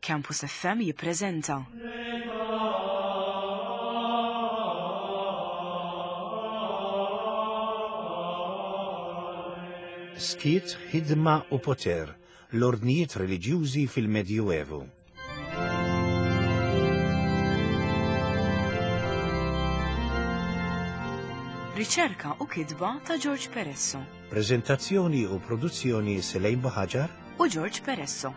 Campus FM jippreżenta Skiet, ħidma u poter, l-ordnijiet reliġjużi fil-Medjuevu. riċerka u kitba ta' George Peresso. Preżentazzjoni u produzzjoni Selejn Baħaġar u George Peresso.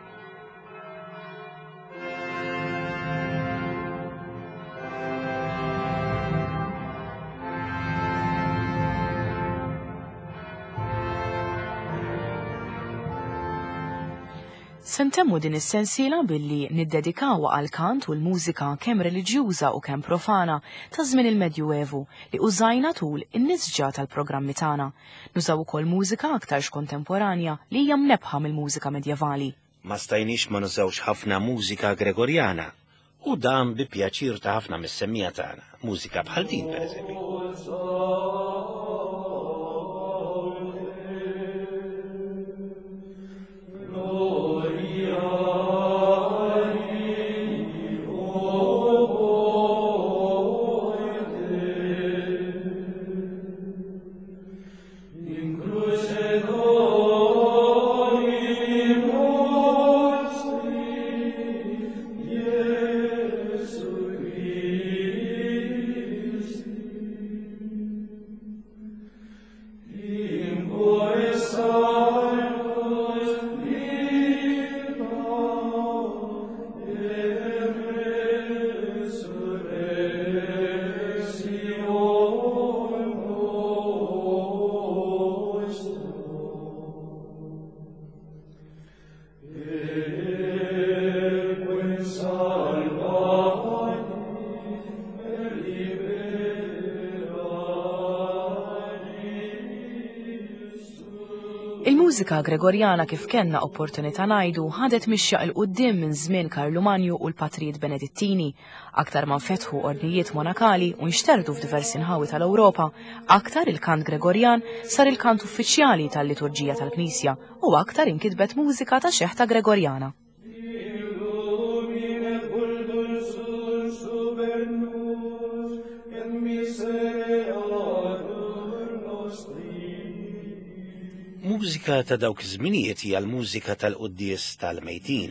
Sentemmu din is-sensiela billi niddedikawa għal kant u l-mużika kemm reliġjuża u kemm profana ta' żmien il-Medjuevu li użajna tul in-nisġa tal-programmi tagħna. Nużaw ukoll mużika aktarx kontemporanja li hija mnebħa mill-mużika medjevali. Ma stajniex ma nużawx ħafna mużika Gregorjana u dan bi pjaċir ta' ħafna mis-semmija tagħna, mużika bħal din pereżempju. Il-mużika Gregorjana kif kenna opportunità ngħidu ħadet mixjaq il qudiem minn żmien Karlu Manju u l-Patrijiet Benedettini. Aktar ma nfetħu ordnijiet monakali u nxterdu f'diversi nħawi tal-Ewropa, aktar il-kant Gregorjan sar il-kant uffiċjali tal-liturġija tal-Knisja u aktar inkitbet mużika ta' xeħta Gregorjana. Mużika ta' dawk iż-żminijiet hija l-mużika tal-quddies tal-mejtin.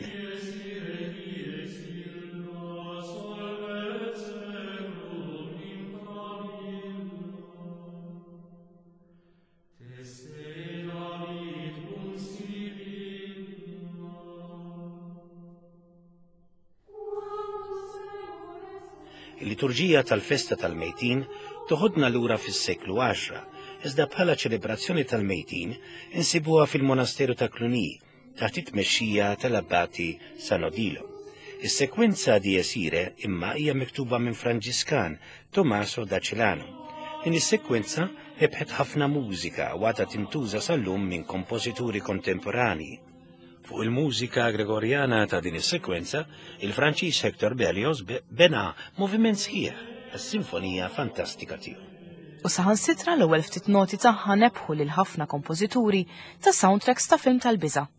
Il-liturġija tal-festa tal-mejtin toħodna lura fis-seklu 10. Iżda bħala ċelebrazzjoni tal-mejtin insibuha fil-monasteru ta' Cluny taħt it-tmexxija tal-abbati San Odilo. Is-sekwenza di Esire imma hija miktuba minn Franġiskan Tommaso da Celano. Din is-sekwenza rebħet ħafna mużika u għadha tintuża sal-lum minn kompożituri kontemporani. Fuq il-mużika Gregorjana ta' din is-sekwenza, il-Franċiż Hector Berlioz bena moviment sħiħ, is-sinfonija fantastika tiegħu. U saħansitra l-ewwel ftit noti tagħha nebħu lil ħafna kompożituri ta' soundtracks ta' film tal-biża'.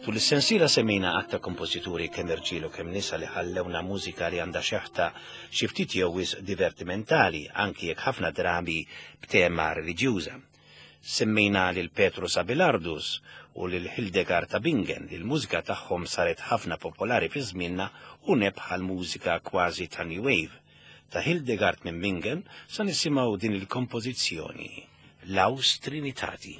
Tul is-sensiela semmejna għatta kompożituri kemm irġiel u kemm nisa li ħallewna mużika li għandha xeħta xi ftit jew wisq divertimentali anki jekk ħafna drabi b'tema reliġjuża. Semmejna lil Petrus Abelardus u lil Hildegard ta' Bingen li l-mużika tagħhom saret ħafna popolari fi żmienna u nebħa l-mużika kważi ta' New Wave. Ta' Hildegard minn Bingen sa nisimgħu din il-kompożizzjoni Laus Trinitati.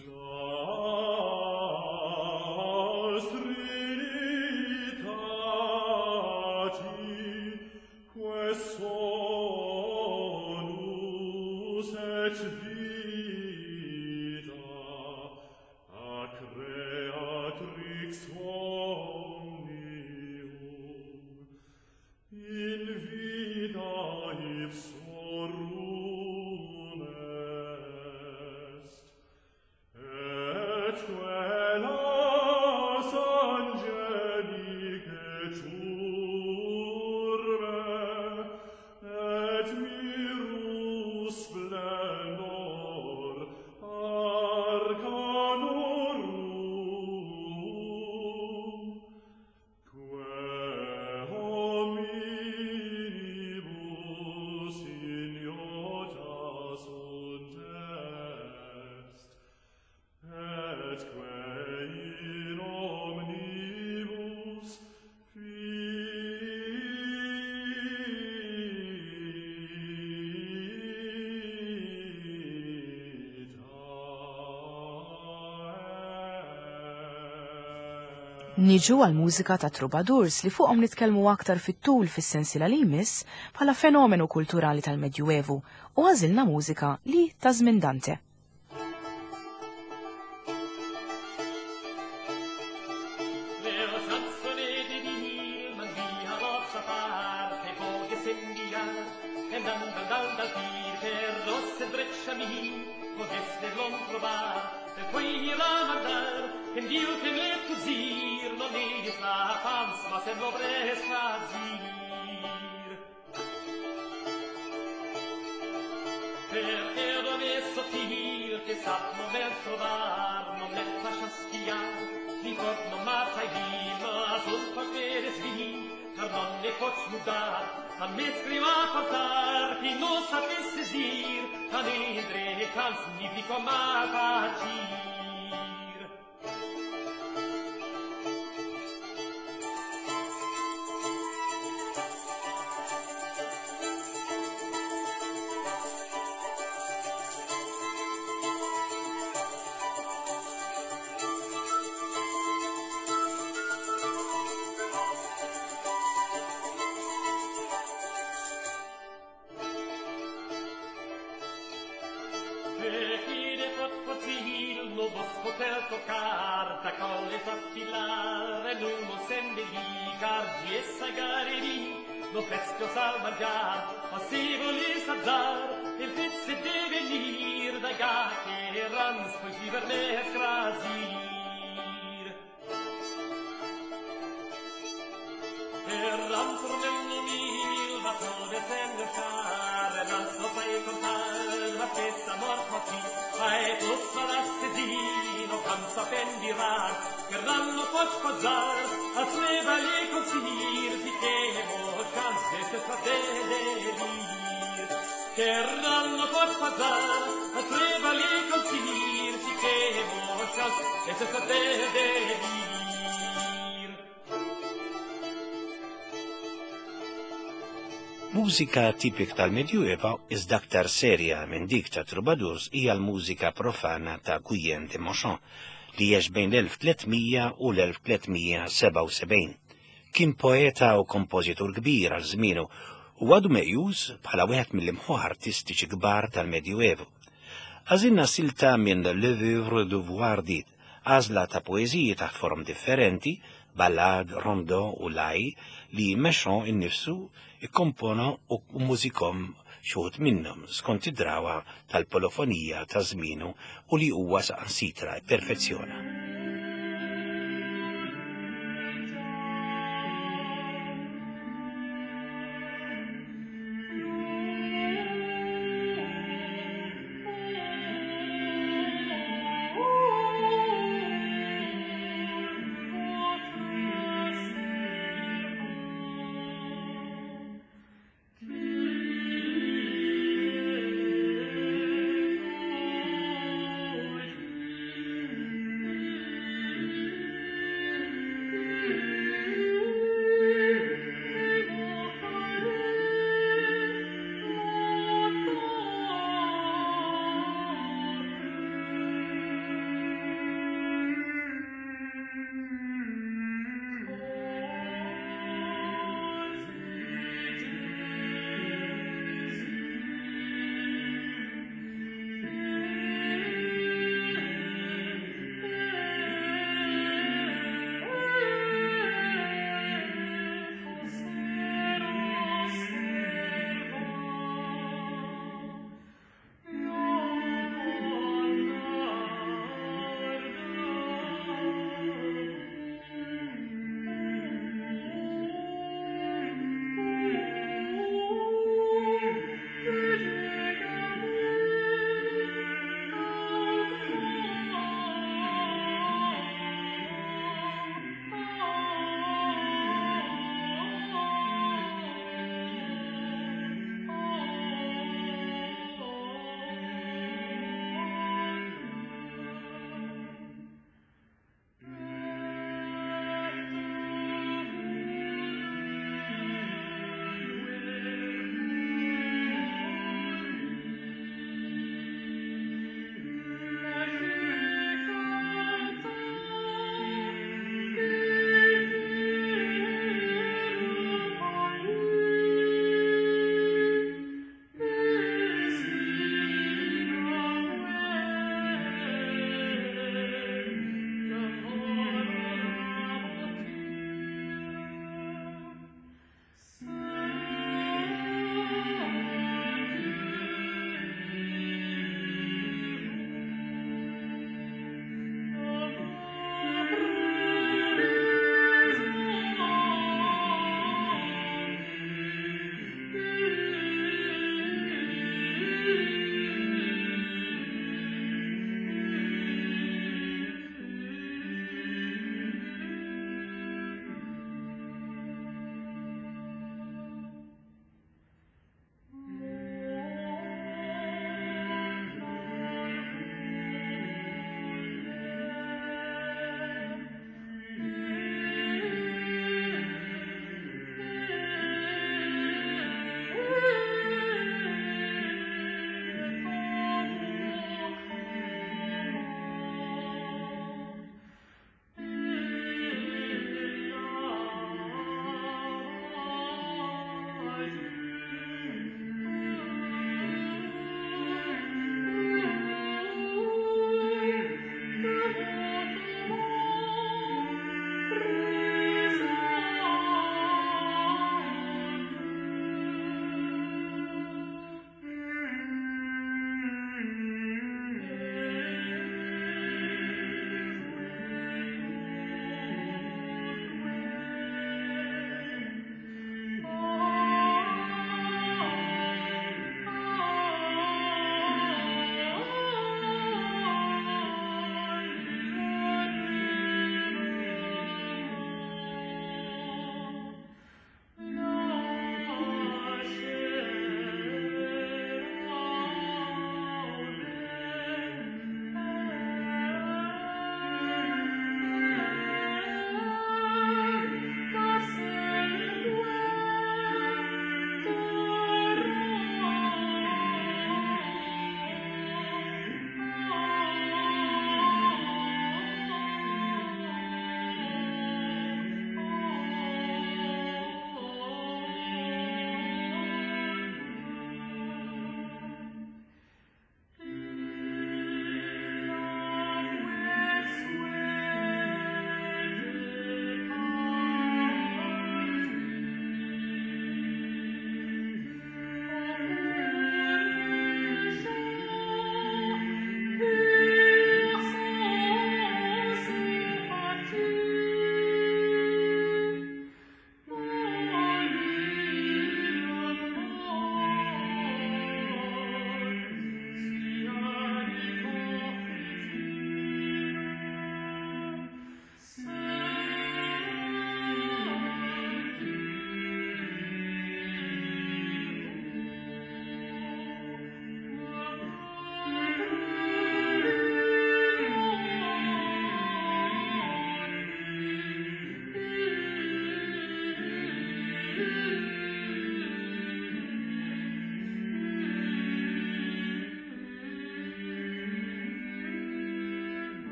Niġu għal-mużika ta' troubadours li fuqhom nitkellmu aktar fit-tul fis-sensiela li jmiss bħala fenomenu kulturali tal-Medjuevu u għażilna mużika li ta' żmien Dante. Mużika tipik tal-Medjueva iżda aktar serja minn dik ta' troubadours hija l-mużika profana ta' Guillaume de Montchamp li jgħix bejn l-1300 u l-1377. Kien poeta u kompożitur kbir għal żmienu u għadu meqjus bħala wieħed mill-imħuħ artistiċi kbar tal-Medjuevu. Għażilna silta minn Le Vivre du Voardit, għażla ta' poeżiji ta' form differenti, ballad, rondo u laj li Montchamp innifsu ikkompona u mużikom xuħut minnhom skont id-drawa tal-polofonija ta' żmienu u li huwa saħansitra perfezzjona.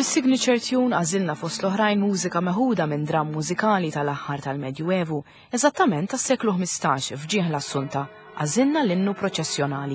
Fis-signature tune għażilna fost l-oħrajn mużika meħuda minn dram mużikali tal-aħħar tal-Medjuevu, eżattament tas-seklu 15 f'ġieħ l-Assunta, għażilna l-innu proċessjonali.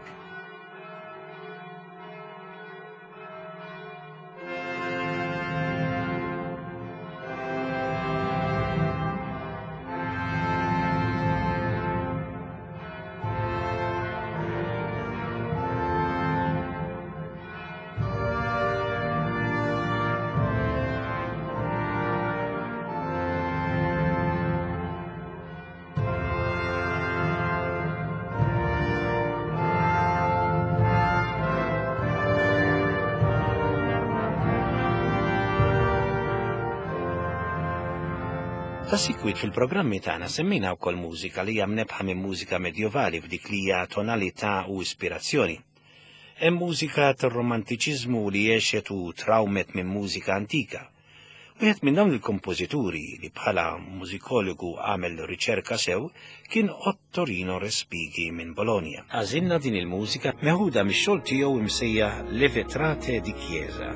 Ta' sikwit fil-programmi tagħna semmejna wkoll mużika li hija mnebħa minn mużika medjevali f'dik li hija tonalità u ispirazzjoni. Hemm mużika tar-romantiċiżmu li għexet u trawmet minn mużika antika. Wieħed minn dawn il-kompożituri li bħala mużikologu għamel riċerka sew kien Ottorino Respighi minn Bologna. Għażilna din il-mużika meħuda mix-xogħol tiegħu imsejja Le Vetrate di Chiesa.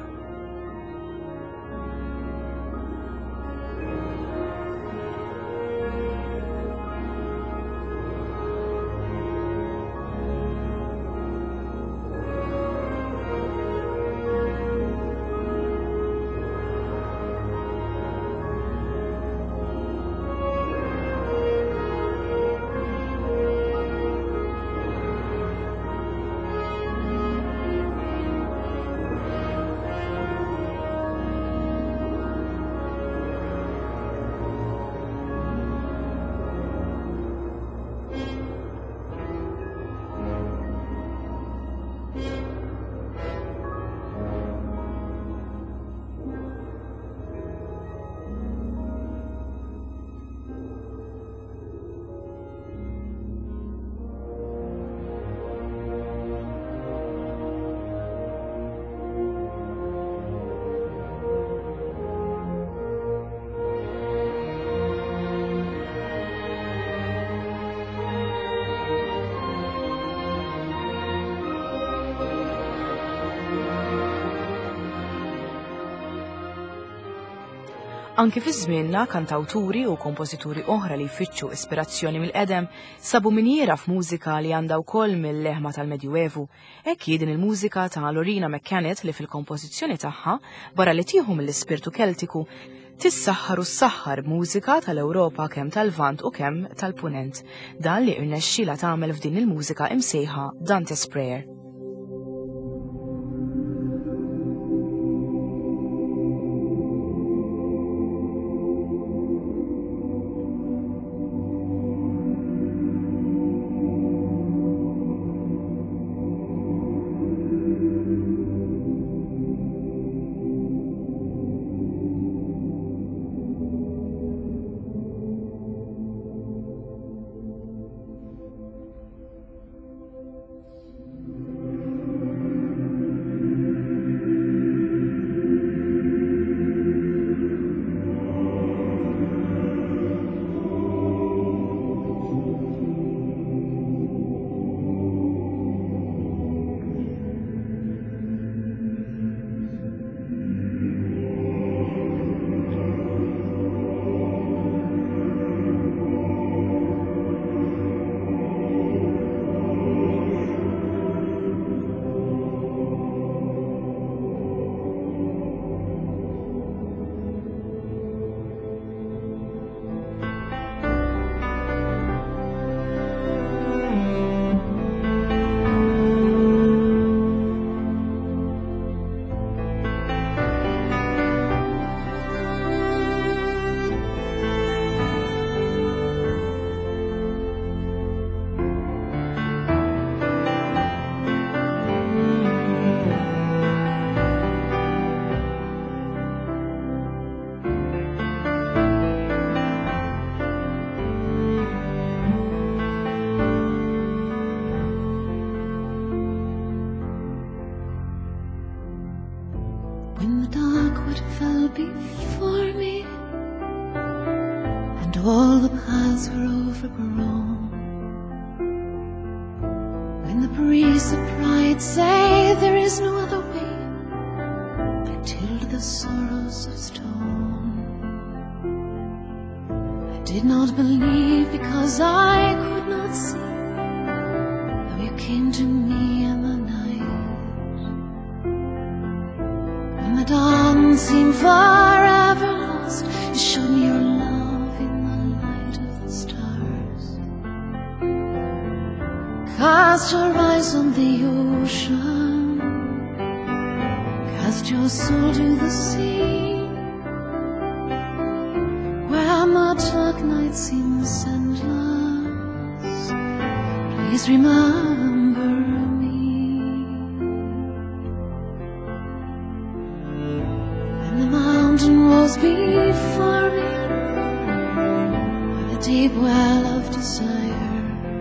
Anki fi żmienna kantawturi u kompożituri oħra li jfittxu ispirazzjoni mill-qedem sabu minjera f'mużika li għandha wkoll mill-leħma tal-Medjuevu. Hekk din il-mużika ta' Lorina McCannet li fil-kompożizzjoni tagħha barra li tieħu mill-ispirtu Keltiku tissaħħar u ssaħħar mużika tal-Ewropa kemm tal-Vant u kemm tal-Punent. Dan li irnexxila tagħmel f'din il-mużika imsejħa Dante's Prayer. Before me, and all the paths were overgrown. When the breeze of pride say there is no other way, I tilled the sorrows of stone. I did not believe because I could not see, though you came to me in the night. When the dawn seemed forever lost, you showed me your love in the light of the stars. Cast your eyes on the ocean, cast your soul to the sea, where the dark night seems endless. Please remember me. When the mountain rose before me, with a deep well of desire,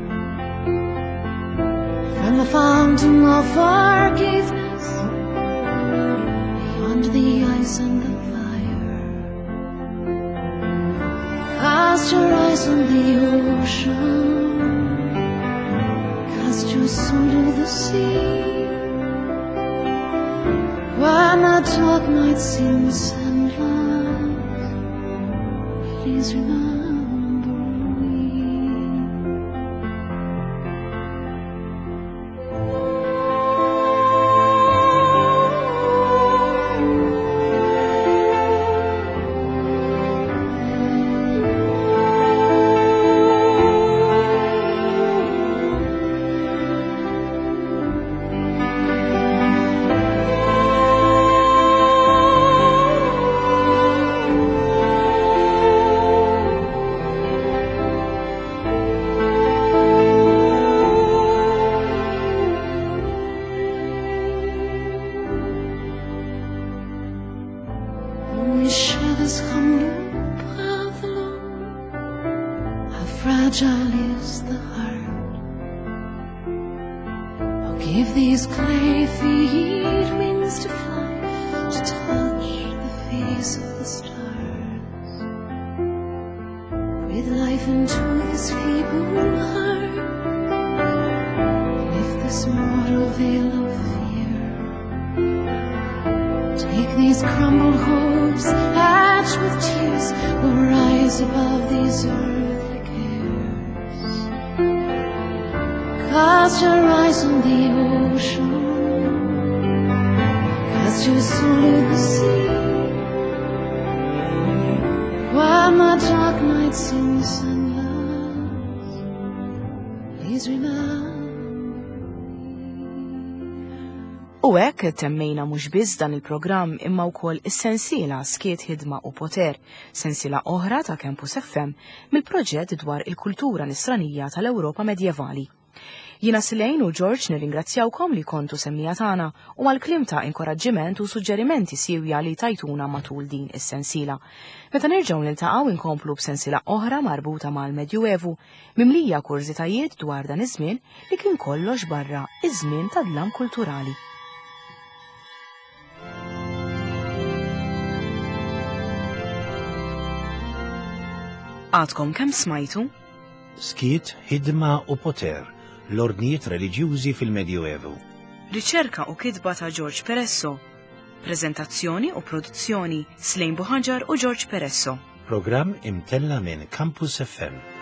from the fountain of forgiveness, beyond the ice and the fire. Cast your eyes on the ocean, cast your soul to the sea, when the dark night seems endless. Please remember me. We share this humble path alone. How fragile is the heart. Oh, give these clay feet wings to fly, to touch the face of the stars. Breathe life into this feeble heart, lift this mortal veil of fear. Take these crumbled hopes, hatched with tears, will rise above these earthly cares. Cast your eyes on the ocean, cast your soul to the sea, when the dark night seems endless. Please remember. U hekk temmejna mhux biss dan il-programm imma wkoll is-sensiela Skiet Ħidma u Poter, sensiela oħra ta' Campus FM mill-proġett dwar il-kultura nisranija tal-Ewropa Medjevali. Jiena Silejn u George nirringrazzjawkom li kontu semmija tagħna u mal-kliem ta' inkoraġġiment u suġġerimenti siwja li tajtuna matul din is-sensiela. Meta nerġgħu niltaqgħu inkomplu b'sensiela oħra marbuta mal-Medjuevu mimlija kurzitajiet dwar dan iż-żmien li kien kollox barra iż-żmien tad-dlam kulturali. Għadkom kemm smajtu? Skiet Ħidma u Poter, l-ordnijiet reliġjużi fil-Medjuevu. Riċerka u kitba ta' George Peresso. Preżentazzjoni u produzzjoni Silejn Buħaġar u George Peresso. Programm imtella minn Campus FM.